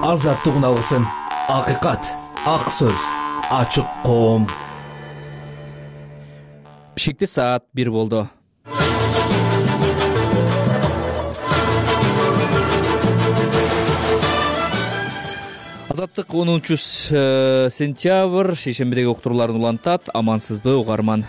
Азаттык алгысым, акыйкат, ак сөз, ачык коом. Бишкекте саат 1 болду. Азаттык 10-сентябрь шейшембидеги уктурууларын улантат. Амансызбы угарман?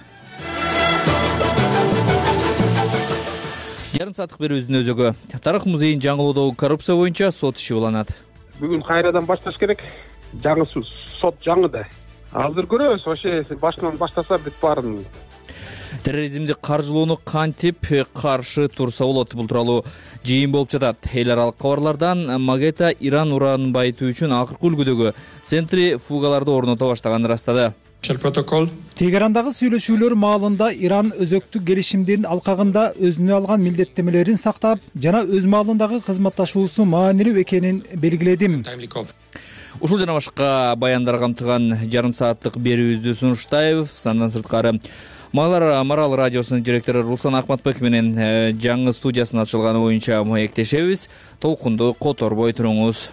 Жарым сааттык берүүбүздүн өзөгү. Тарых музейин жаңылоодогу коррупция боюнча сот иши уланат. Бүгүн кайрадан башташ керек. Жаңы сот жаңы да. Азыр көрөбүз, вообще башынан баштаса бүт баарын. Терроризмди каржылоону кантип каршы турса болот? Бул тууралуу жыйын болуп жатат. Эл аралык кабарлардан Магета Иран уранын байытуу үчүн акыркы үлгүдөгү центрифугаларды орното баштаганын ырастады. Тегерандагы сүйлөшүүлөр маалында Иран өзөктүк келишимдин алкагында өзүнө алган милдеттемелерин сактап, жана өз маалындагы кызматташуусу маанилүү экенин белгиледи. Ушул жана башка баяндар камтыган жарым сааттык берүүбүздү сунуштайбыз. Андан сырткары Марал радиосунун директору Руслан Акматбек менен жаңы студиясынын ачылганы боюнча маектешебиз. Толкунду которбой туруңуз.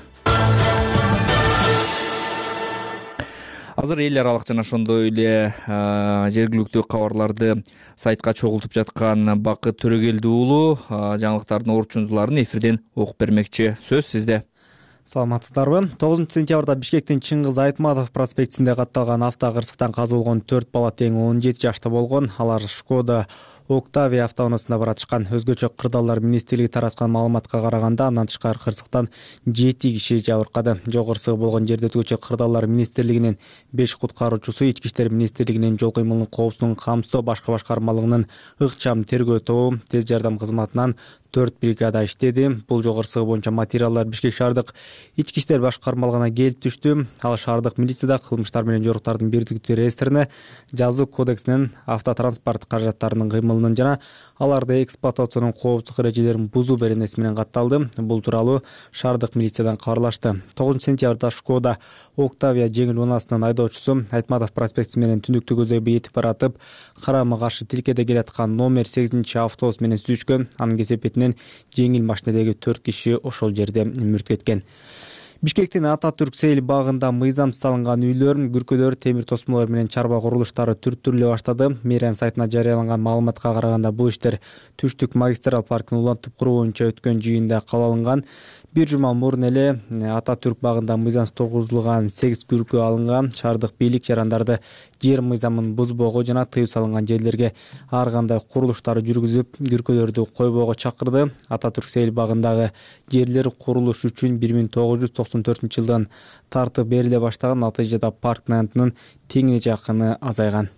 Азыр эл аралык жана ошондой эле жергиликтүү кабарларды сайтка чогултуп жаткан Бакыт Төрөгелди уулу жаңылыктардын орчундуларын эфирден окуп бермекчи. Сөз сизде. Саламатсыздарбы? 9-сентябрда Бишкектин Чыңгыз Айтматов проспектисинде катталган автокырсыктан каза болгон 4 бала тең 17 жашта болгон. Алар Шкода Октавия автоунаасында баратышкан. Өзгөчө кырдаалдар министрлиги тараткан маалыматка караганда, андан тышкары кырсыктан 7 киши жабыркады. Жогорусу болгон жерде өзгөчө кырдаалдар министрлигинин 5 куткаруучусу, Ички иштер министрлигинин жол кыймылынын коопсуздугун камсыздоо башкы башкармалыгынын ыкчам тергөө тобу, тез жардам кызматынан 4 бригада иштеди. Бул жогорусу боюнча материалдар Бишкек шаардык Ички иштер башкармалыгына келип түштү. Ал шаардык милицияда кылмыштар менен жоруктардын бирдиктүү реестрине, жазуу кодексинин автотранспорт каражаттарынын кыймылынын жана аларды эксплуатациянын коопсуздук эрежелерин бузуу беренеси менен катталды. Бул тууралуу шаардык милициядан кабарлашты. 9-сентябрда Шкода Октавия жеңил унаасынын айдоочусу Айтматов проспектиси менен түндүктү көзөйбөй этип баратып, карама каршы тилкеде келаткан номер 8-автобус менен сүзүшкөн. Анын кесепетинен жеңил машинедеги 4 киши ошол жерде мүрт кеткен. Бишкектин Ататүрк Сейил багында мыйзамсыз салынган үйлөр, күркөлөр, темир тосмолор менен чарба курулуштары түртүрүлө баштады. Мэрия сайтына жарыяланган маалыматка караганда, бул иштер Түштүк магистрал паркын улантып куруу боюнча өткөн жыйында кабыл алынган. Бир жума мурун эле Ататүрк багында мыйзамсыз тургузулган 8 күркө алынган. Шаардык бийлик жарандарды жер мыйзамын бузбоого жана тыюу салынган жерлерге ар кандай курулуштарды жүргүзүп, күркөлөрдү койбоого чакырды. Ататүрк Сейил багындагы жерлер курулуш үчүн 1994-жылдан тартып бериле баштаган. Натыйжада парктын аянтынын теңине жакыны азайган.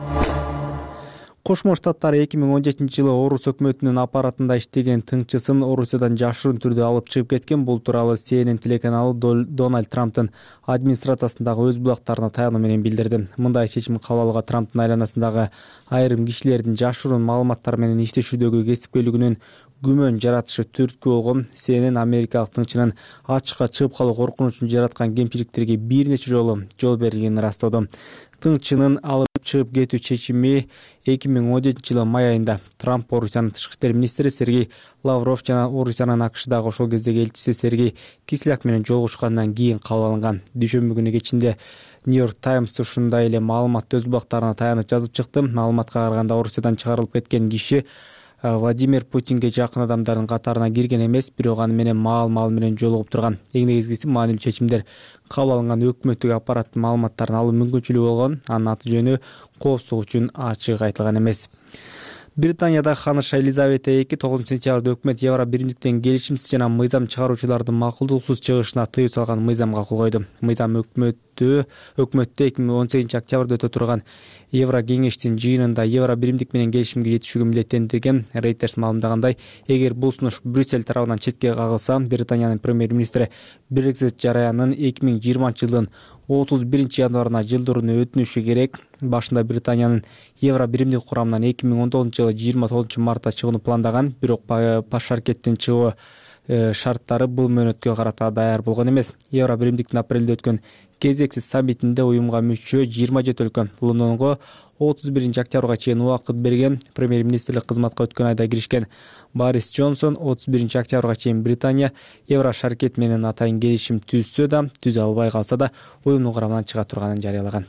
Кошмо Штаттар 2017-жылы Орус өкмөтүнүн аппаратында иштеген тыңчысын Орусиядан жашырын түрдө алып чыгып кеткен. Бул тууралуу CNN телеканалу Дональд Трамптын администрациясындагы өз булактарына таянуу менен билдирди. Мындай чечим кабыл алууга Трамптын айланасындагы айрым кишилердин жашыруун маалыматтар менен иштешүүдөгү кесипкөйлүгүнүн күмөн жаратышы түрткү болгон. CNN америкалык тыңчынын ачыкка чыгып калуу коркунучун жараткан кемчиликтерге бир нече жолу жол берилгенин ырастоодо. Тыңчынын алып чыгып кетүү чечими 2017-жылы май айында Трамп, Орусиянын тышкы иштер министри Сергей Лавров жана Орусиянын АКШдагы ошол кездеги элчиси Сергей Кисляк менен жолугушкандан кийин кабыл алынган. Дүйшөмбү күнү кечинде Нью-Йорк Таймс ушундай эле маалыматты өз булактарына таянып жазып чыкты. Маалыматка караганда, Орусиядан чыгарылып кеткен киши Владимир Путинге жакын адамдардын катарына кирген эмес, бирок аны менен маал менен жолугуп турган. Эң негизгиси, маанилүү чечимдер кабыл алынган өкмөттүк аппараттын маалыматтарын алуу мүмкүнчүлүгү болгон. Анын аты жөнү коопсуздук үчүн ачык айтылган эмес. Британияда ханыша Елизавета 9-сентябрда өкмөт Евро биримдиктен келишимсиз жана мыйзам чыгаруучулардын макулдуксуз чыгышына тыюу салган мыйзамга кол койду. Мыйзам өкмөттө 2018-октябрда өтө турган Евро кеңештин жыйынында евро биримдик менен келишимге жетишүүгө милдеттендирген. Reuters маалымдагандай, эгер бул сунуш Брюссель тарабынан четке кагылса, Британиянын премьер-министри Brexit жараянын 2020-жылдын 31-январына жылдырууну өтүнүшү керек. Башында Британиянын евро биримдик курамынан 2019-жылы 29-мартта чыгууну пландаган, бирок пашаркеттен чыгуу шарттары бул мөөнөткө карата даяр болгон эмес. Евро биримдиктин апрелде өткөн кезексиз саммитинде уюмга мүчө 27 өлкө Лондонго 31 октябрга чейин убакыт берген. Премьер-министрлик кызматка өткөн айда киришкен Борис Джонсон 31 октябрга чейин Британия Евро шаркет менен атайын келишим түзсө да, түзө албай калса да уюмдун курамынан чыга турганын жарыялаган.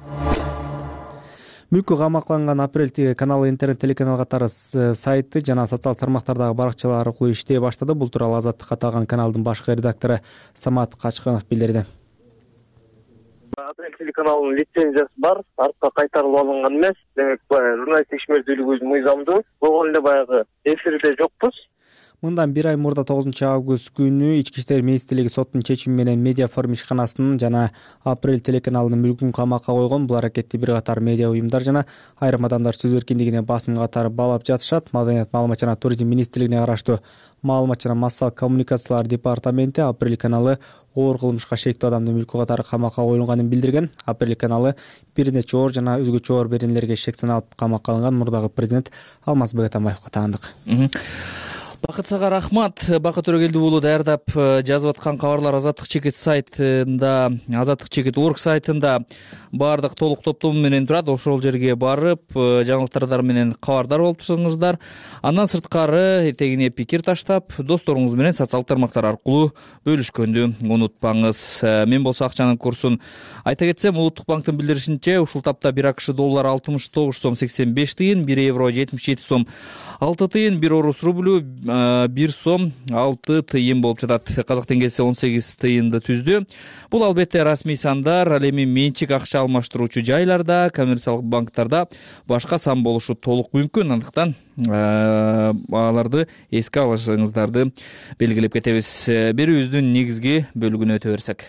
Мүлкү камакланган Апрель каналы интернет телеканал катары сайты жана социал тармактардагы баракчалар аркылуу иштей баштады. Бул тууралуу Азаттыкка аталган каналдын башкы редактору Самат Качканов билдирди. Апрель телеканалынын лицензиясы бар, артка кайтарылып алынган эмес. Демек, журналисттик ишмердүүлүгүбүз мыйзамдуу. Болгон эле баягы эфирде жокпуз. Мындан 1 ай мурда 9 август күнү Ички иштер министрлиги соттун чечими менен Медиа форум ишканасынын жана Апрель телеканалынын мүлкүн камакка койгон. Бул аракетти бир катар медиа уюмдар жана айрым адамдар сөз эркиндигине басым катары баалап жатышат. Маданият, маалымат жана туризм министрлигине караштуу маалымат жана массалык коммуникациялар департаменти Апрель каналы оор кылмышка шектүү адамдын мүлкү катары камакка коюлганын билдирген. Апрель каналы бир нече оор жана өзгөчө оор беренелерге шек саналып камакка алынган. Мурдагы президент Алмазбек Атамбаевга таандык. Бакыт сага рахмат. Бакыт Төрөгелди уулу даярдап жазып аткан кабарлар Азаттык чекит сайтында, Азаттык чекит орг сайтында баардык толук топтому менен турат. Ошол жерге барып, жаңылыктар менен кабардар болуп турсаңыздар. Андан сырткары этегине пикир таштап, досторуңуз менен социалдык тармактар аркылуу бөлүшкөндү унутпаңыз. Мен болсо акчанын курсун айта кетсем, Улуттук банктын билдиришинче, ушул тапта 1 АКШ доллары 69 сом 85 тыйын, 1 евро 77 сом 6 тыйын, 1 орус рублю 1 сом 6 тыйын болуп жатат. Казак теңгеси 18 тыйынды түздү. Бул албетте расмий сандар, ал эми менчик акча алмаштыруучу жайларда, коммерциялык банктарда башка сан болушу толук мүмкүн. Андыктан аларды эске алышыңыздарды белгилеп кетебиз. Берүүбүздүн негизги бөлүгүнө өтө берсек.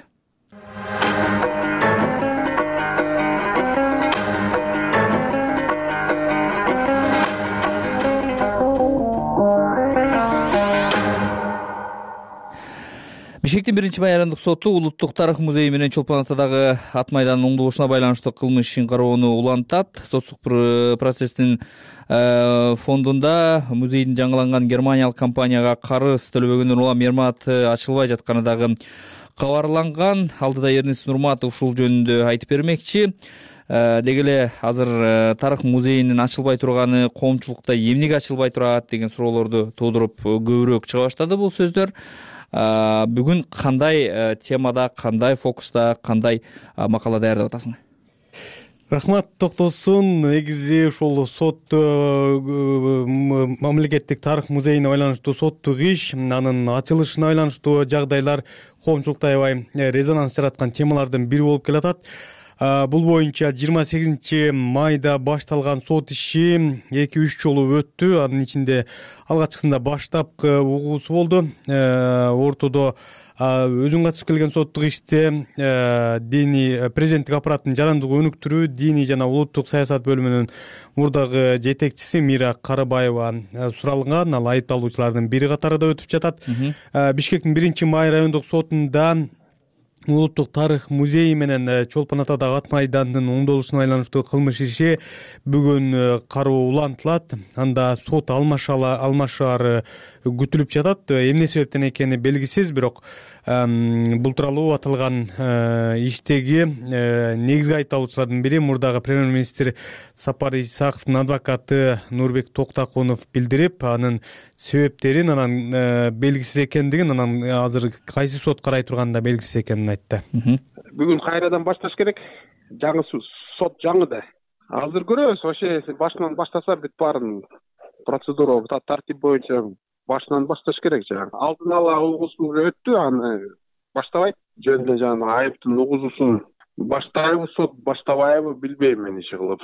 Бишкектин 1-май айрымдык соту Улуттук тарых музейи менен Чолпон Атадагы ат майданынын оңдолушуна байланыштуу кылмыш ишин кароону улантат. Соттук процесстин фондунда музейдин жаңыланган германиялык компанияга карыз төлөбөгөндөрдүн улам мерматы ачылбай жатканы дагы кабарланган. Алдыда Эрнест Нурматов ушул жөнүндө айтып бермекчи. Деги эле азыр тарых музейинин ачылбай турганы коомчулукта эмнеге ачылбай турат деген суроолорду туудуруп көбүрөөк чыга баштады бул сөздөр. Бүгүн кандай темада, кандай фокуста, кандай макала даярдап атасың? Рахмат, токтосун. Негизи ушул сот мамлекеттик тарых музейине байланыштуу соттук иш, анын ачылышына байланыштуу жагдайлар коомчулукта аябай резонанс жараткан темалардын бири болуп келатат. Бул боюнча 28 майда башталган сот иши 2-3 жолу өттү. Анын ичинде алгачкысында баштапкы угуусу болду. Ортодо өзүн катышып келген соттук иште диний президенттик аппараттын жарандыгы өнүктүрүү диний жана улуттук саясат бөлүмүнүн мурдагы жетекчиси Мира Карыбаева суралган. Ал айыпталуучулардын бири катарында өтүп жатат. Бишкектин 1-май райондук сотунда Улуттук тарых музейи менен Чолпон Атадагы ат майданынын оңдолушуна байланыштуу кылмыш иши бүгүн кароо улантылат. Анда сот алмашаар күтүлүп жатат. Эмне себептен экени белгисиз, бирок бул тууралуу аталган иштеги негизги айыпталуучулардын бири мурдагы премьер-министр Сапар Исаковдун адвокаты Нурбек Токтакунов билдирип, анын себептерин, анан белгисиз экендигин, анан азыр кайсы сот карай турганы да белгисиз экенин айтты. Бүгүн кайрадан башташ керек. Жаңы сот жаңы да. Азыр көрөбүз, вообще башынан баштаса бүт баарын процедура, тартип боюнча башынан башташ керек. Алдын ала угуусу өттү, аны баштабайт. Жөнүндө жаңы айыптын угуусун баштайбы, сот баштабайбы билбейм мен иши кылып.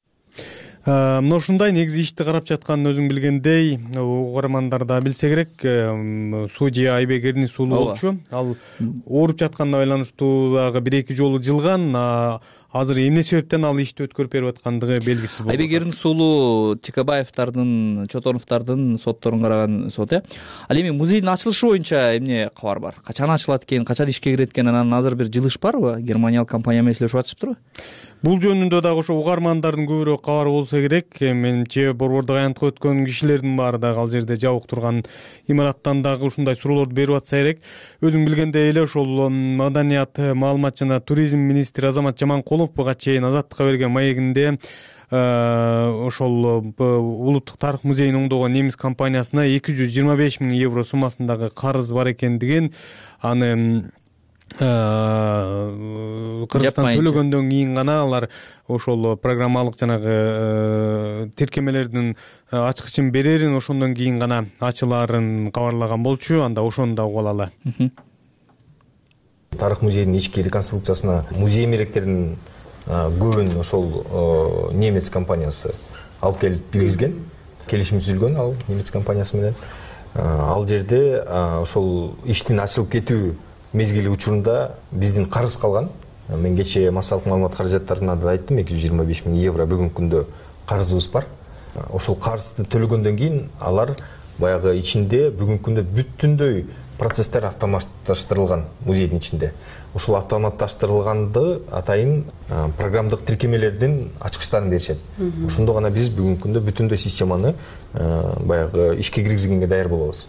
Мына ушундай негизи ишти карап жатканын өзүң билгендей, угармандар да билсе керек, судья Айбек Эрнис уулу болчу. Ал ооруп жатканына байланыштуу дагы 1-2 жолу жылган. азыр эмне себептен ал ишти өткөрүп берип аткандыгы белгисиз болуп. Айбек Эрдинис уулу Текебаевдардын, Чотоновдордун сотторун караган сот. Ал эми музейдин ачылышы боюнча эмне кабар бар? Качан ачылат экен, качан ишке кирет экен, анан азыр бир жылыш барбы? Германиялык компания менен сүйлөшүп атышыптырбы? Бул жөнүндө дагы ошо угармандардын көбүрөөк кабары болсо керек. Менимче борбордук аянтка өткөн кишилердин баары дагы ал жерде жабык турган имараттан дагы ушундай суроолорду берип атса керек. Өзүң билгендей эле ошол Маданият, маалымат жана туризм министри Азамат Жаманкулов буга чейин Азаттыкка берген маегинде ошол улуттук тарых музейин оңдогон немис компаниясына 225 000 евро суммасындагы карыз бар экендигин, аны Кыргызстан төлөгөндөн кийин гана алар ошол программалык жанагы тиркемелердин ачкычын берерин, ошондон кийин гана ачылаарын кабарлаган болчу. Анда ошону да угуп алалы. Тарых музейдин ички реконструкциясына музей эмеректердин көбүн ошол немец компаниясы алып келип киргизген. Келишим түзүлгөн ал немец компаниясы менен. Ал жерде ошол иштин ачылып кетүү мезгили учурунда биздин карыз калган. Мен кечээ массалык маалымат каражаттарына да айттым, 225 000 евро бүгүнкү күндө карызыбыз бар. Ошол карызды төлөгөндөн кийин алар баягы ичинде бүгүнкү күндө бүтүндөй процесстер автоматташтырылган музейдин ичинде. Ошол автоматташтырылганды атайын программдык тиркемелердин ачкычтарын беришет. Ошондо гана биз бүгүнкү күндө бүтүндөй системаны баягы ишке киргизгенге даяр болобуз.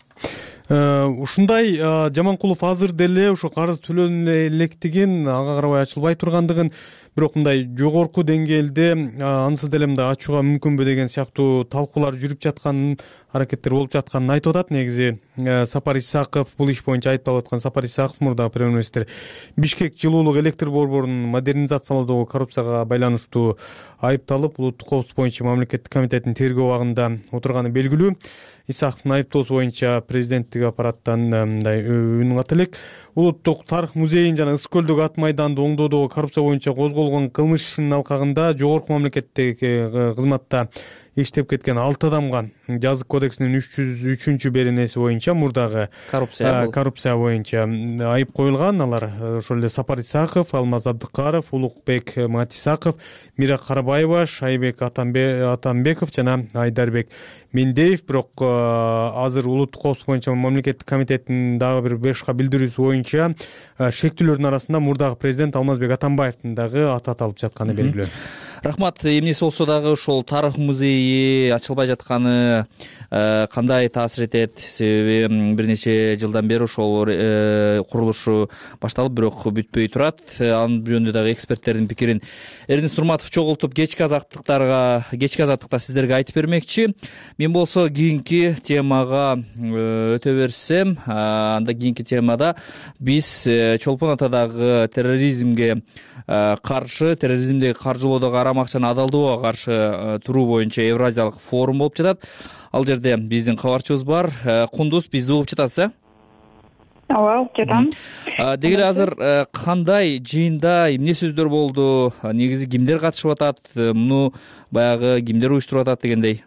Ушундай Жаманкулов азыр деле ошо карыз төлөнө электигин, ага карабай ачылбай тургандыгын, бирок мындай жогорку деңгээлде ансыз деле мындай ачууга мүмкүнбү деген сыяктуу талкуулар жүрүп жатканын, аракеттер болуп жатканын айтып атат. Негизи Сапар Исаков, бул иш боюнча айыпталып аткан Сапар Исаков, мурдагы премьер-министр, Бишкек жылуулук электр борборун модернизациялоодогу коррупцияга байланыштуу айыпталып, улуттук коопсуздук боюнча мамлекеттик комитеттин тергөө абагында отурганы белгилүү. Исаковдун айыптоосу боюнча президенттик аппараттан мындай үн ката элек. Улуттук тарых музейин жана Ысык көлдөгү ат майданды оңдоодогу коррупция боюнча козголгон кылмыш ишинин алкагында жогорку мамлекеттеги кызматта иштеп кеткен 6 адамга жазык кодексинин 303-беренеси боюнча мурдагы коррупция боюнча айып коюлган. Алар ошол эле Сапар Исаков, Алмаз Абдыкаров, Улукбек Матисаков, Мира Карабаева, Шайбек Атамбеков жана Айдарбек Мендеев. Бирок азыр улуттук коопсуздук боюнча мамлекеттик комитеттин дагы бир 5 билдирүүсү боюнча шектүүлөрдүн арасында мурдагы президент Алмазбек Атамбаевдин дагы аты аталып жатканы белгилүү. Рахмат. Эмнеси болсо дагы ошол тарых музейи ачылбай жатканы кандай таасир этет? Себеби бир нече жылдан бери ошол курулушу башталып, бирок бүтпөй турат. Анын жөнүндө дагы эксперттердин пикирин Эрдинис Турматов чогултуп кечки азаттыкта сиздерге айтып бермекчи. Мен болсо кийинки темага өтө берсем, анда кийинки темада биз Чолпон Атадагы терроризмге каршы, терроризмдеги каржылоодогу арам акчаны адалдоого каршы туруу боюнча Евразиялык форум болуп жатат. Ал жерде биздин кабарчыбыз бар. Кундуз, бизди угуп жатасыз? Ооба, жатам. Деги эле азыр кандай жыйында эмне сөздөр болду? Негизи кимдер катышып атат? Муну баягы кимдер уюштуруп атат дегендей?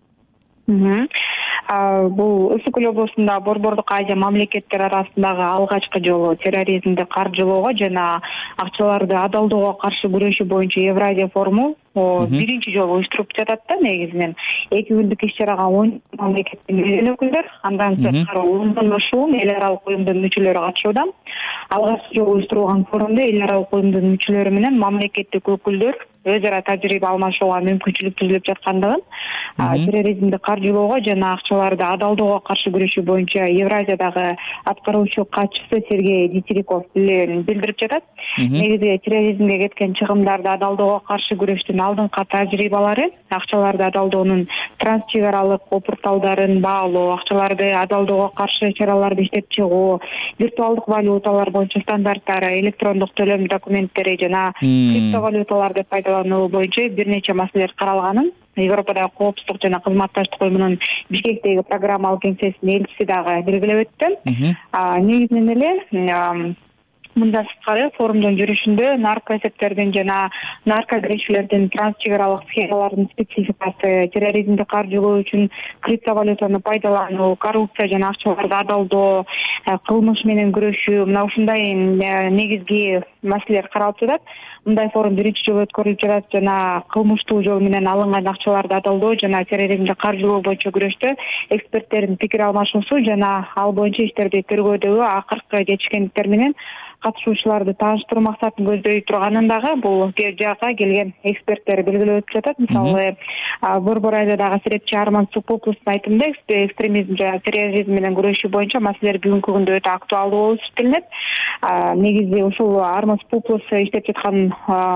Бул Ысык көл облусунда Борбордук Азия мамлекеттери арасындагы алгачкы жолу терроризмди каржылоого жана акчаларды адалдоого каршы күрөшүү боюнча Евразия форуму биринчи жолу уюштуруп жатат да. Негизинен 2 күндүк иш-чарага 10 мамлекеттин өкүлдөр, андан сырткары 10дон ашуун эл аралык уюмдун мүчөлөрү катышууда. Алгачкы жолу уюштурулган форумда эл аралык уюмдун мүчөлөрү менен мамлекеттик өкүлдөр өз ара тажрыйба алмашууга мүмкүнчүлүк түзүлүп жаткандыгын, терроризмди каржылоого жана акчаларды адалдоого каршы күрөшүү боюнча Евразиядагы аткаруучу катчысы Сергей Дитериков билдирип жатат. Негизи терроризмге кеткен чыгымдарды адалдоого каршы күрөштүн алдыңкы тажрыйбалары, акчаларды адалдоонун трансчек аралык порталдарын баалоо, акчаларды адалдоого каршы чараларды иштеп чыгуу, виртуалдык валюталар боюнча стандарттары, электрондук төлөм документтери жана криптовалюталарды пайдалануу боюнча бир нече маселелер каралганын Европадагы коопсуздук жана кызматташтык уюмунун Бишкектеги программалык кеңсесинин элчиси дагы белгилеп өттү. Негизинен эле мындан сырткары форумдун жүрүшүндө наркоэсептердин жана наркокирүүчүлөрдүн трансчек аралык схемалардын спецификасы, терроризмди каржылоо үчүн криптовалютаны пайдалануу, коррупция жана акчаларды адалдоо, кылмыш менен күрөшүү, мына ушундай негизги маселелер каралып жатат. Мындай форум биринчи жолу өткөрүлүп жатат жана кылмыштуу жол менен алынган акчаларды адалдоо жана терроризмди каржылоо боюнча күрөштө эксперттердин пикир алмашуусу жана ал боюнча иштерди тергөөдөгү акыркы жетишкендиктер менен катышуучуларды тааныштыруу максатын көздөй турганын дагы бул жакка келген эксперттер белгилеп өтүп жатат. Мисалы, Борбор Азиядагы серепчи Арман Сукпоповдун айтымында экстремизм жана терроризм менен күрөшүү боюнча маселелер бүгүнкү күндө өтө актуалдуу болуп эсептелинет. Негизи ушул Арман Сукпопов иштеп жаткан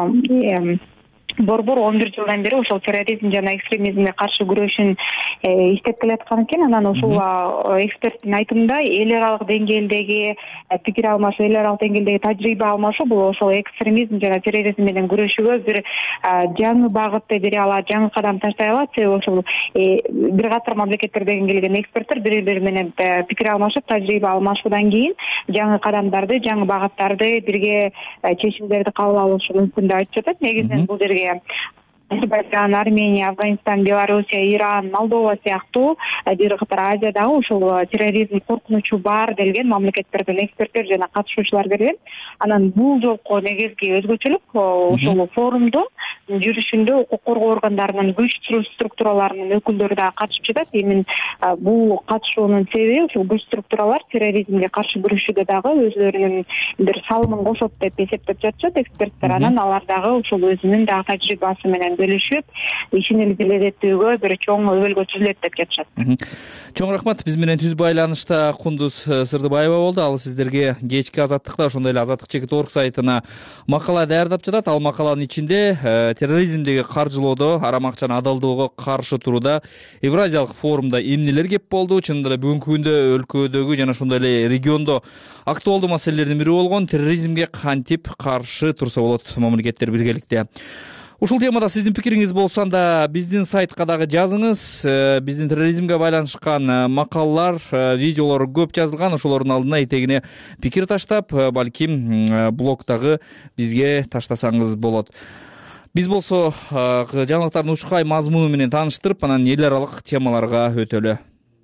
борбор 11 жылдан бери ошол терроризм жана экстремизмге каршы күрөшүн иштеп келаткан экен. Анан ушул эксперттин айтымында эл аралык деңгээлдеги пикир алмашуу, эл аралык деңгээлдеги тажрыйба алмашуу бул ошол экстремизм жана терроризм менен күрөшүүгө бир жаңы багытты бере алат, жаңы кадам таштай алат. Себеби ошол бир катар мамлекеттерден келген эксперттер бири-бири менен пикир алмашып, тажрыйба алмашуудан кийин жаңы кадамдарды, жаңы багыттарды, бирге чечимдерди кабыл алышы мүмкүн деп айтып жатат. Негизинен бул жерге Азербайджан, Армения, Афганистан, Белоруссия, Иран, Молдова сыяктуу бир катар Азиядагы ушул терроризм коркунучу бар делген мамлекеттерден эксперттер жана катышуучулар келген. Анан бул жолку негизги өзгөчөлүк ушул форумдун жүрүшүндө укук коргоо органдарынын күч структураларынын өкүлдөрү дагы катышып жатат. Эми бул катышуунун себеби ушул күч структуралар терроризмге каршы күрөшүүдө дагы өзлөрүнүн бир салымын кошот деп эсептеп жатышат эксперттер. Анан алар дагы ушул өзүнүн дагы тажрыйбасы менен бөлүшүп, ишин илгерилетүүгө бир чоң өбөлгө түзүлөт деп жатышат. Чоң рахмат. Биз менен түз байланышта Кундуз Сырдыбаева болду. Ал сиздерге кечки Азаттыкта, ошондой эле azattik.org сайтына макала даярдап жатат. Ал макаланын ичинде терроризмдеги каржылоодо, арам акчаны адалдоого каршы турууда Евразиялык форумда эмнелер кеп болду? Чындап эле бүгүнкү күндө өлкөдөгү жана ошондой эле региондо актуалдуу маселелердин бири болгон терроризмге кантип каршы турса болот мамлекеттер биргеликте. Ушул темада сиздин пикириңиз болсо анда биздин сайтка дагы жазыңыз. Биздин терроризмге байланышкан макалалар, видеолор көп жазылган. Ошолордун алдына этегине пикир таштап, балким блогдагы бизге таштасаңыз болот. Биз болсо жаңылыктардын ушкай мазмуну менен тааныштырып, анан эл аралык темаларга өтөлү.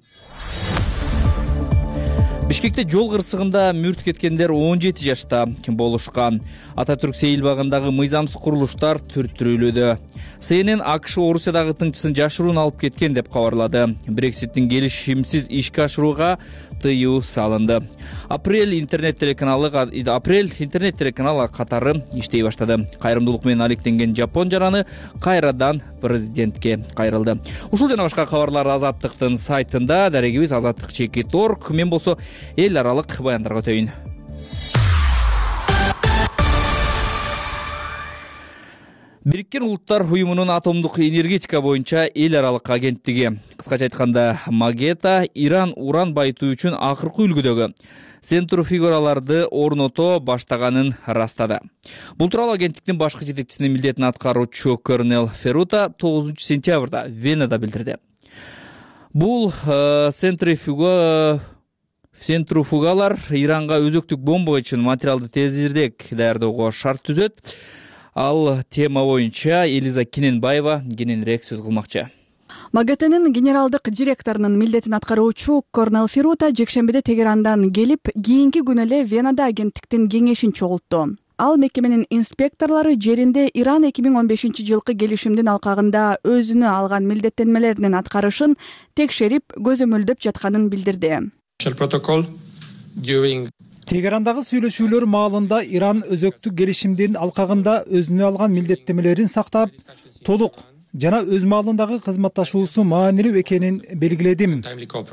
Бишкекте жол кырсыгында мүрт кеткендер 17 жашта болушкан. Ататүрк сейилбагындагы мыйзамсыз курулуштар түрттүрүлүүдө. CNN АКШ Орусиядагы тыңчысын жашыруун алып кеткен деп кабарлады. Брекситтин келишимсиз ишке ашырууга тыюу салынды. Апрель интернет телеканалы катары иштей баштады. Кайрымдуулук менен алектенген Жапон жараны кайрадан президентке кайрылды. Ушул жана башка кабарлар Азаттыктын сайтында. Дарегибиз azattik.org. Мен болсо эл аралык баяндарга өтөйүн. Бириккен Улуттар уюмунун атомдук энергетика боюнча эл аралык агенттиги, кыскача айтканда Магета, Иран уран байытуу үчүн акыркы үлгүдөгү центрифугаларды орното баштаганын растады. Бул тууралуу агенттиктин башкы жетекчисинин милдетин аткаруучу Корнел Ферута 9 сентябрда Венада билдирди. Бул центрифугалар Иранга өзөктүк бомба үчүн материалды тезирээк даярдоого шарт түзөт. Ал тема боюнча Элиза Кененбаева кененирээк сөз кылмакчы. Магетенин генералдык директорунун милдетин аткаруучу Корнел Ферута жекшембиде Тегерандан келип, кийинки күнү эле Венада агенттиктин кеңешин чогултту. Ал мекеменин инспекторлору жеринде Иран 2015 жылкы келишимдин алкагында өзүнө алган милдеттенмелеринин аткарышын текшерип, көзөмөлдөп жатканын билдирди. Тегерандагы сүйлөшүүлөр маалында Иран өзөктүк келишимдин алкагында өзүнө алган милдеттенмелерин сактап, толук жана өз маалындагы кызматташуусу маанилүү экенин белгиледим.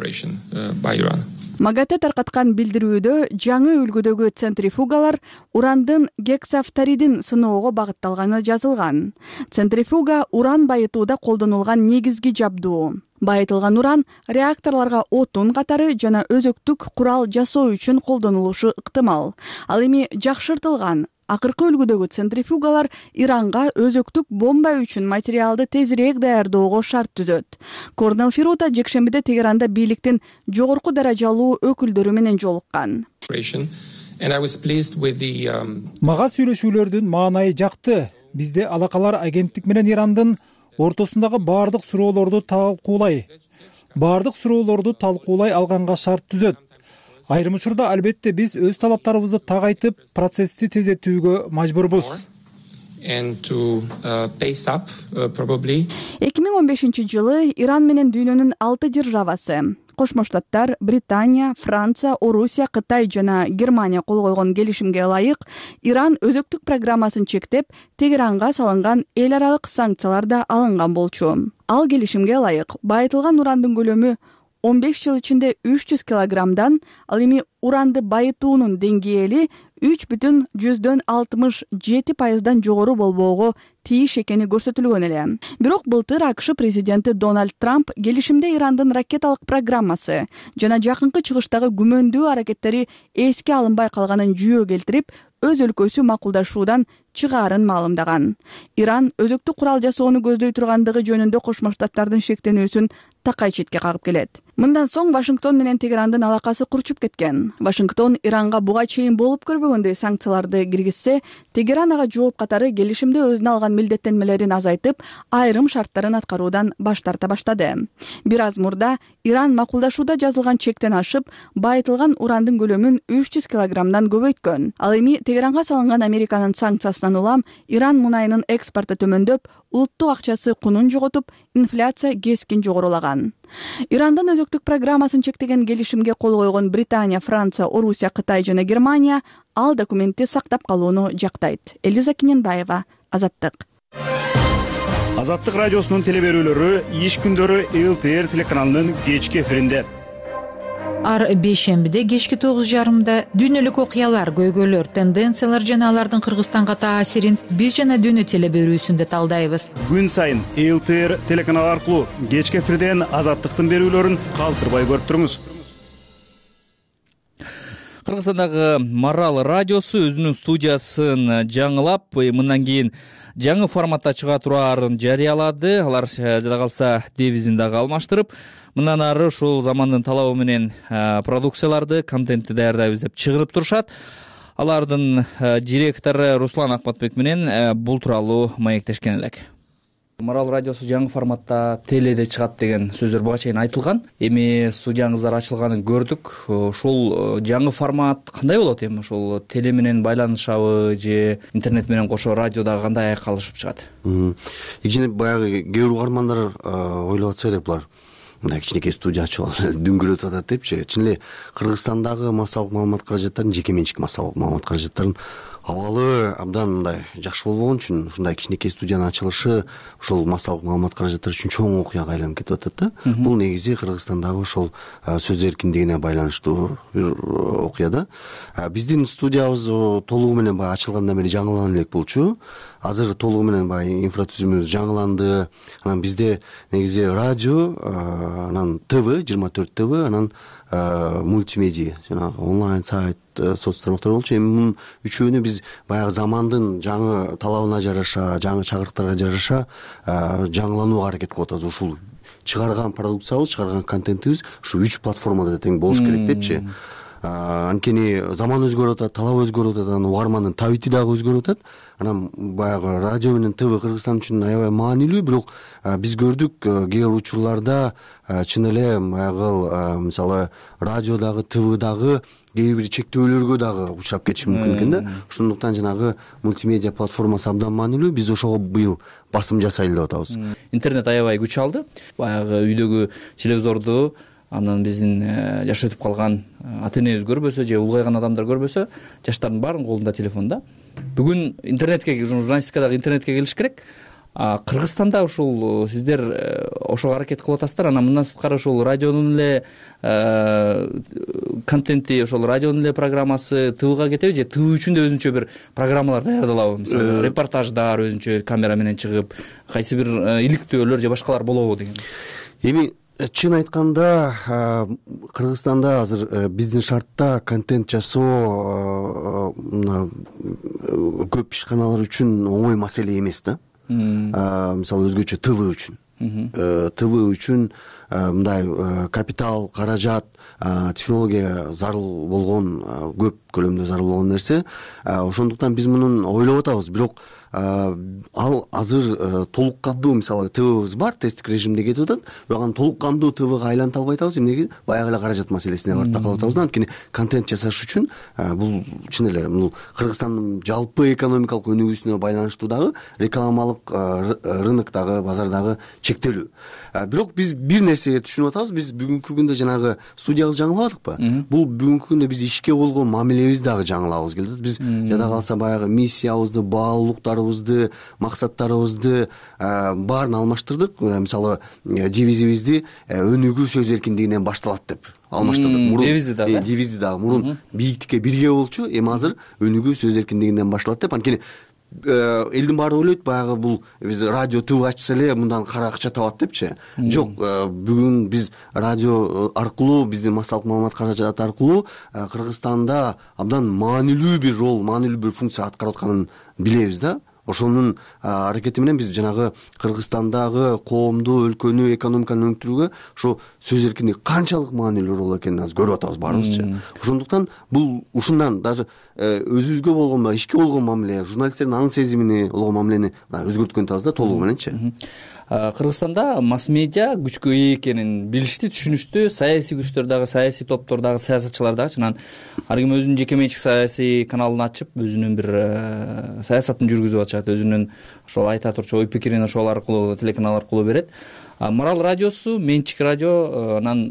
Магате таркаткан билдирүүдө жаңы үлгүдөгү центрифугалар урандын гексафторидин сыноого багытталганы жазылган. Центрифуга уран байытууда колдонулган негизги жабдуу. Байытылган уран реакторлорго отун катары жана өзөктүк курал жасоо үчүн колдонулушу ыктымал. Ал эми жакшыртылган акыркы үлгүдөгү центрифугалар Иранга өзөктүк бомба үчүн материалды тезирээк даярдоого шарт түзөт. Корнел Ферута жекшембиде Тегеранда бийликтин жогорку даражалуу өкүлдөрү менен жолуккан. Мага сүйлөшүүлөрдүн маанайы жакты. Бизде алакалар агенттик менен Ирандын ортосундагы баардык суроолорду талкуулай алганга шарт түзөт. Айрым учурда албетте биз өз талаптарыбызды тагайтып, процессти тездетүүгө мажбурбуз. 2015 жылы Иран менен дүйнөнүн 6 державасы Кошмо Штаттар, Британия, Франция, Орусия, Кытай жана Германия кол койгон келишимге ылайык Иран өзөктүк программасын чектеп, Тегеранга салынган эл аралык санкциялар да алынган болчу. Ал келишимге ылайык байытылган урандын көлөмү 15 жыл ичинде 300 килограммдан, ал эми уранды байытуунун деңгээли 3,67% жогору болбоого тийиш экени көрсөтүлгөн эле. Бирок былтыр АКШ президенти Дональд Трамп келишимде Ирандын ракеталык программасы жана жакынкы чыгыштагы күмөндүү аракеттери эске алынбай калганын жүйө келтирип, өз өлкөсү макулдашуудан чыгаарын маалымдаган. Иран өзөктүк курал жасоону көздөй тургандыгы жөнүндө Кошмо Штаттардын шектенүүсүн такай четке кагып келет. Мындан соң Вашингтон менен Тегерандын алакасы курчуп кеткен. Вашингтон Иранга буга чейин болуп көрбөгөндөй санкцияларды киргизсе, Тегеран ага жооп катары келишимде өзүнө алган милдеттенмелерин азайтып, айрым шарттарын аткаруудан баш тарта баштады. Бир аз мурда Иран макулдашууда жазылган чектен ашып, байытылган урандын көлөмүн 300 килограммдан көбөйткөн. Ал эми Тегеранга салынган Американын санкциясынан улам Иран мунайынын экспорту төмөндөп, улуттук акчасы кунун жоготуп, инфляция кескин жогорулаган. Ирандын өзөктүк программасын чектеген келишимге кол койгон Британия, Франция, Орусия, Кытай жана Германия ал документти сактап калууну жактайт. Элиза Киненбаева, Азаттык. Азаттык радиосунун телеберүүлөрү иш күндөрү ЛТР телеканалынын кечки эфиринде. Ар бейшембиде кечки 9:30 дүйнөлүк окуялар, көйгөйлөр, тенденциялар жана алардын Кыргызстанга таасирин биз жана дүйнө телеберүүсүндө талдайбыз. Күн сайын ЛТР телеканалы аркылуу кечки эфирден Азаттыктын берүүлөрүн калтырбай көрүп туруңуз. Кыргызстандагы Марал радиосу өзүнүн студиясын жаңылап, мындан кийин жаңы форматта чыга тураарын жарыялады. Алар жада калса девизин дагы алмаштырып, мындан ары ушул замандын талабы менен продукцияларды, контентти даярдайбыз деп чыгырып турушат. Алардын директору Руслан Акматбек менен бул тууралуу маектешкен элек. Марал радиосу жаңы форматта теледе чыгат деген сөздөр буга чейин айтылган. Эми студияңыздар ачылганын көрдүк. Ушул жаңы формат кандай болот эми? Ушул теле менен байланышабы же интернет менен кошо радиодагы кандай аяк алышып чыгат? Кичине баягы кээ бир угармандар ойлоп атса керек булар. Мындай кичинекей студия ачып алып дүңгүрөтүп атат депчи. Чын эле Кыргызстандагы массалык маалымат каражаттарын, жеке менчик массалык маалымат каражаттарын абалы абдан мындай жакшы болбогон үчүн ушундай кичинекей студиянын ачылышы ошол массалык маалымат каражаттары үчүн чоң окуяга айланып кетип атат да. Бул негизи Кыргызстандагы ошол сөз эркиндигине байланыштуу бир окуя да. Биздин студиябыз толугу менен баягы ачылгандан бери жаңылана элек болчу. Азыр толугу менен баягы инфратүзүмүбүз жаңыланды. Анан бизде негизи радио, анан ТВ, 24 ТВ, анан мультимедиа, жанагы онлайн сайт, соц тармактар болчу. Эми мунун үчөөнү биз баягы замандын жаңы талабына жараша, жаңы чакырыктарга жараша жаңыланууга аракет кылып атабыз. Ушул чыгарган продукциябыз, чыгарган контентибиз ушу 3 платформада тең болуш керек депчи. Анткени заман өзгөрүп атат, талап өзгөрүп атат, анан угармандын табити дагы өзгөрүп атат. Анан баягы радио менен ТВ Кыргызстан үчүн аябай маанилүү, бирок биз көрдүк кээ бир учурларда чын эле баягы мисалы радиодагы, ТВдагы кээ бир чектөөлөргө дагы учурап кетиши мүмкүн экен да. Ошондуктан жанагы мультимедиа платформасы абдан маанилүү. Биз ошого быйыл басым жасайлы деп атабыз. Интернет аябай күч алды. Баягы үйдөгү телевизорду анан биздин жаш өтүп калган ата-энебиз көрбөсө же улгайган адамдар көрбөсө, жаштардын баарынын колунда телефон да. Бүгүн интернетке, журналистикадагы интернетке келиш керек. Кыргызстанда ушул сиздер ошого аракет кылып атасыздар. Анан мындан сырткары ушул радионун эле контенти, ошол радионун эле программасы ТВга кетеби же ТВ үчүн да өзүнчө бир программалар даярдалабы? Мисалы репортаждар өзүнчө камера менен чыгып, кайсы бир иликтөөлөр же башкалар болобу деген. Эми чын айтканда Кыргызстанда азыр биздин шартта контент жасоо көп ишканалар үчүн оңой маселе эмес да. Мисалы өзгөчө ТВ үчүн. ТВ үчүн мындай капитал, каражат, технология зарыл болгон көлөмдө зарыл болгон нерсе. Ошондуктан биз муну ойлоп атабыз. Бирок ал азыр толук кандуу, мисалы ТВбиз бар, тесттик режимде кетип атат, бирок аны толук кандуу ТВга айланта албай атабыз. Эмнеге? Баягы эле каражат маселесине барып такалып атабыз. Анткени контент жасаш үчүн бул чын эле бул Кыргызстандын жалпы экономикалык өнүгүүсүнө байланыштуу дагы рекламалык рыноктогу, базардагы чектелүү. Бирок биз бир нерсеге түшүнүп атабыз. Биз бүгүнкү күндө жанагы студиябыз жаңылабадыкпы? Бул бүгүнкү күндө биз ишке болгон мамилебизди дагы жаңылабыз келип атат. Биз жада калса баягы миссиябызды, баалуулуктарыбызды, максаттарыбызды баарын алмаштырдык. Мисалы девизибизди өнүгүү сөз эркиндигинен башталат деп алмаштырдык. Девизди дагы мурун бийиктикке бирге болчу, эми азыр өнүгүү сөз эркиндигинен башталат деп. Анткени элдин баары ойлойт баягы бул биз радио ТВ ачса эле мындан кара акча табат депчи. Жок, бүгүн биз радио аркылуу, биздин массалык маалымат каражаты аркылуу Кыргызстанда абдан маанилүү бир роль, маанилүү бир функция аткарып атканын билебиз да. Ошонун аракети менен биз жанагы Кыргызстандагы коомду, өлкөнү, экономиканы өнүктүрүүгө ошо сөз эркиндиги канчалык маанилүү роль экенин азыр көрүп атабыз баарыбызчы. Ошондуктан бул ушундан даже өзүбүзгө болгон, ишке болгон мамиле, журналисттердин аң сезимине болгон мамилени өзгөрткөн атабыз да толугу мененчи. Кыргызстанда масс-медиа күчкө ээ экенин билишти, түшүнүштү. Саясий күчтөр дагы, саясий топтор дагы, саясатчылар дагы чынан ар ким өзүнүн жеке менчик саясий каналын ачып, өзүнүн бир саясатын жүргүзүп атышат, өзүнүн ошол айта турчу ой пикирин ошол аркылуу, телеканал аркылуу берет. Марал радиосу менчик радио, анан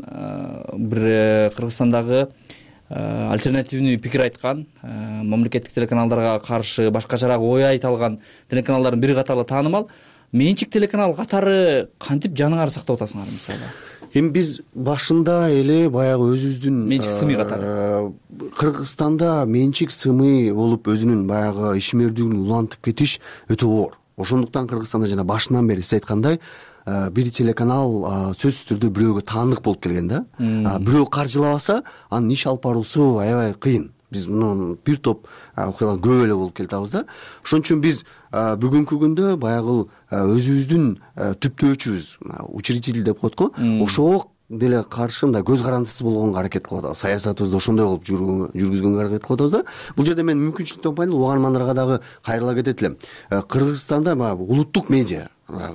бир Кыргызстандагы альтернативный пикир айткан, мамлекеттик телеканалдарга каршы башкачараак ой айта алган телеканалдардын бири катары таанымал. Менчик телеканал катары кантип жаныңарды сактап атасыңар мисалы? Эми биз башында эле баягы өзүбүздүн менчик сымый катары Кыргызстанда менчик сымый болуп өзүнүн баягы ишмердүүлүгүн улантып кетиш өтө оор. Ошондуктан Кыргызстанда жана башынан бери сиз айткандай бир телеканал сөзсүз түрдө бирөөгө таандык болуп келген да. Бирөө каржылабаса, анын иш алып баруусу аябай кыйын. Биз муну бир топ окуялар көп эле болуп келатабыз да. Ошон үчүн биз бүгүнкү күндө баягы өзүбүздүн түптөөчүбүз, учредитель деп коет го, ошого деле каршы мындай көз карандысыз болгонго аракет кылып атабыз. Саясатыбызды ошондой кылып жүргүзгөнгө аракет кылып атабыз да. Бул жерде мен мүмкүнчүлүк таппайм, угармандарга дагы кайрыла кетет элем. Кыргызстанда улуттук медиа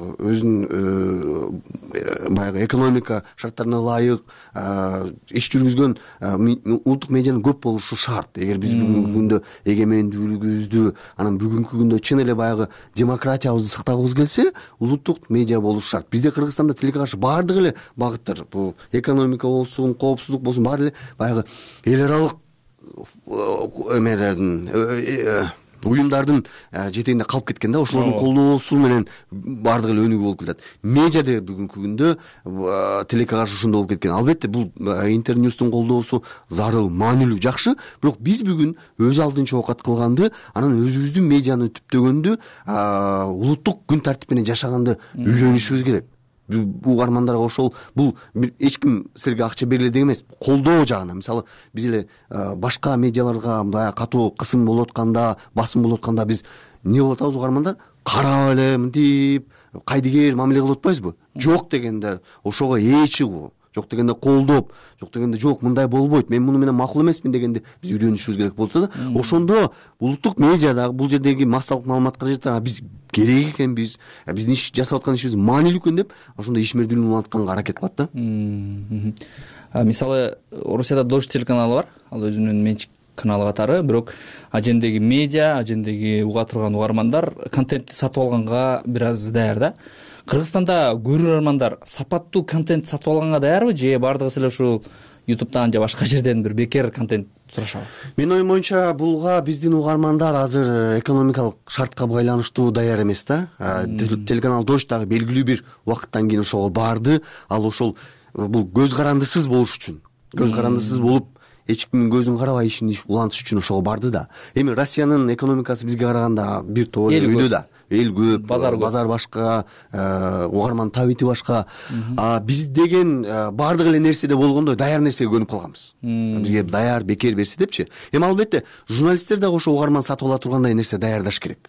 өзүнүн баягы экономика шарттарына ылайык иш жүргүзгөн улуттук медианын көп болушу шарт. Эгер биз бүгүнкү күндө эгемендүүлүгүбүздү, анан бүгүнкү күндө чын эле баягы демократиябызды сактагыбыз келсе, улуттук медиа болушу шарт. Бизде Кыргызстанда тилекке каршы баардык эле багыттар, бул экономика болсун, коопсуздук болсун, баары эле баягы эл аралык уюмдардын жетегинде калып кеткен да. Ошолордун колдоосу менен баардык эле өнүгүү болуп келет. Медиада бүгүнкү күндө тилекке каршы ошондой болуп кеткен. Албетте бул интерньюстун колдоосу зарыл, маанилүү, жакшы, бирок биз бүгүн өз алдынча оокат кылганды, анан өзүбүздүн медианы түптөгөндү, улуттук күн тартипине жашаганды үйлөнүшүбүз керек. Угармандарга ошол бул эч ким силерге акча берели деген эмес, колдоо жагынан. Мисалы биз эле башка медиаларга баягы катуу кысым болуп атканда, басым болуп атканда биз эмне болуп атабыз угармандар? Карап эле мынтип кайдыгер мамиле кылып атпайбызбы? Жок дегенде ошого ээ чыгуу, жок дегенде колдоп, жок дегенде жок мындай болбойт, мен муну менен макул эмесмин дегенде биз үйрөнүшүбүз керек болуп атат да. Ошондо улуттук медиадагы бул жердеги массалык маалымат каражаттары биз керек экенбиз, биздин иш жасап аткан ишибиз маанилүү экен деп ошондой ишмердүүлүгүн улантканга аракет кылат да. Мисалы Орусияда Дождь телеканалы бар, ал өзүнүн менчик каналы катары, бирок ажендеги медиа, ажендеги уга турган угармандар контентти сатып алганга бир аз даяр да. Кыргызстанда көрөрмандар сапаттуу контент сатып алганга даярбы, же баардыгы эле ушул YouTube'дан же башка жерден бир бекер контент турушабы? Менин оюм боюнча булга биздин угармандар азыр экономикалык шартка байланыштуу даяр эмес да. Телеканал Дождь дагы белгилүү бир убакыттан кийин ошого барды. Ал ошол бул көз карандысыз болуш үчүн, көз карандысыз болуп эч кимдин көзүн карабай ишин улантыш үчүн ошого барды да. Эми Россиянын экономикасы бизге караганда бир топ өйдө да. Эл көп, базар башка, угарман табити башка. Биз деген баардык эле нерседе болгондой даяр нерсеге көнүп калганбыз. Бизге даяр бекер берсе депчи. Эми албетте журналисттер дагы ошо угарман сатып ала тургандай нерсе даярдаш керек.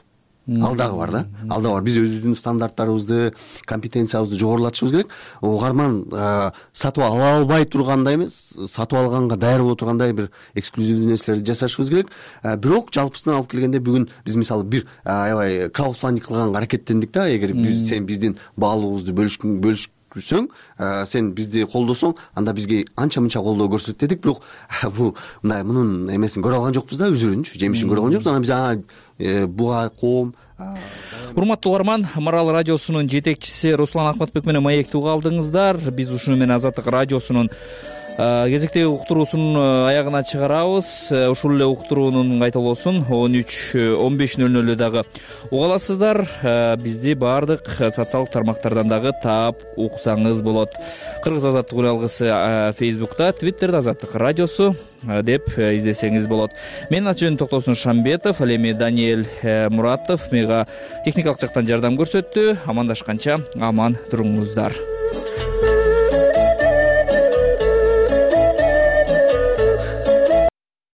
ал дагы бар да, ал дагы бар. Биз өзүбүздүн стандарттарыбызды, компетенциябызды жогорулатышыбыз керек. Угарман сатып ала албай тургандай эмес, сатып алганга даяр боло тургандай бир эксклюзивдүү нерселерди жасашыбыз керек. Бирок жалпысынан алып келгенде бүгүн биз мисалы бир аябай краудфандинг кылганга аракеттендик да. Эгер сен биздин баалуулугубузду бөлүшсөң, сен бизди колдосоң, анда бизге анча мынча колдоо көрсөт дедик. Бирок мындай мунун эмесин көрө алган жокпуз да, үзүрүнчү жемишин көрө алган жокпуз. Анан биз буга коом. Урматтуу угарман, Марал радиосунун жетекчиси Руслан Акматбек менен маекти уга алдыңыздар. Биз ушуну менен Азаттык радиосунун кезектеги уктуруусун аягына чыгарабыз. Ушул эле уктуруунун кайталоосун 13:15:00 дагы уга аласыздар. Бизди баардык социалдык тармактардан дагы таап уксаңыз болот. Кыргыз Азаттык үн алгысы Facebook'та, Twitter'да Азаттык радиосу деп издесеңиз болот. Мен Ачын Токтосун Шамбетов, ал эми Даниэль Муратов мага техникалык жактан жардам көрсөттү. Амандашканча аман туруңуздар.